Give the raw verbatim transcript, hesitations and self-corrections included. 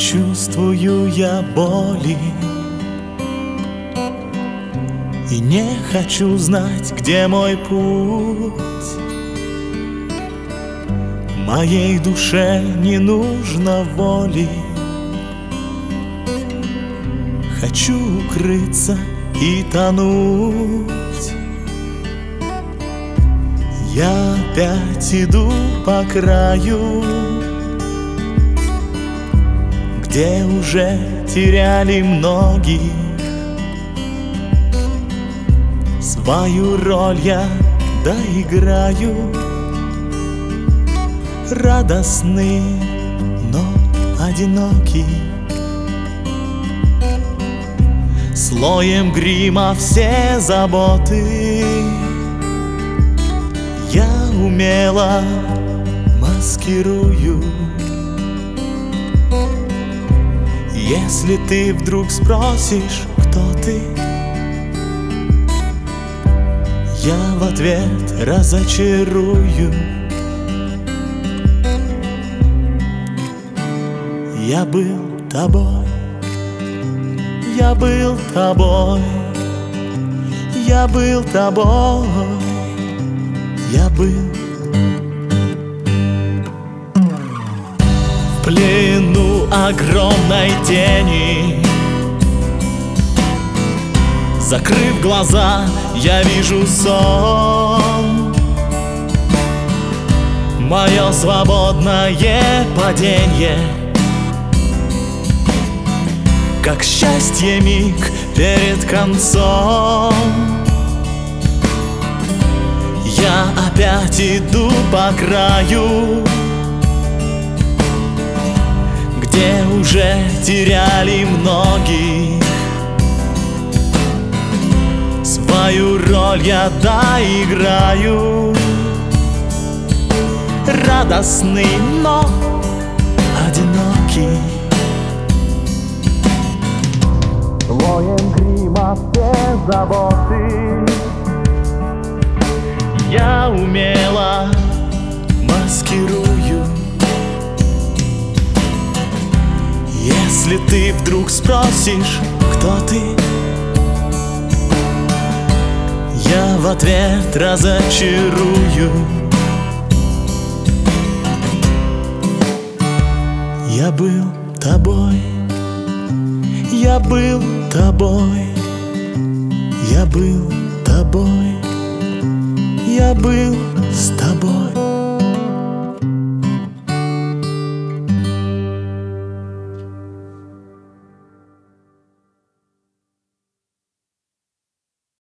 чувствую я боли и не хочу знать, где мой путь. Моей душе не нужно воли. Хочу укрыться и тонуть. Я опять иду по краю, где уже теряли многих. Свою роль я доиграю, радостный, но одинокий. Слоем грима все заботы я умело маскирую. Если ты вдруг спросишь, кто ты, я в ответ разочарую. Я был тобой, я был тобой, я был тобой, я был в плену огромной тени. Закрыв глаза, я вижу сон, мое свободное падение, как счастье миг перед концом. Я опять иду по краю, где уже теряли многих. Свою роль я доиграю, радостный, но одинокий. Слоем грима все заботы я умело маскирую. Если ты вдруг спросишь, кто ты, я в ответ разочарую. Я был тобой, я был тобой, я был тобой, я был с тобой.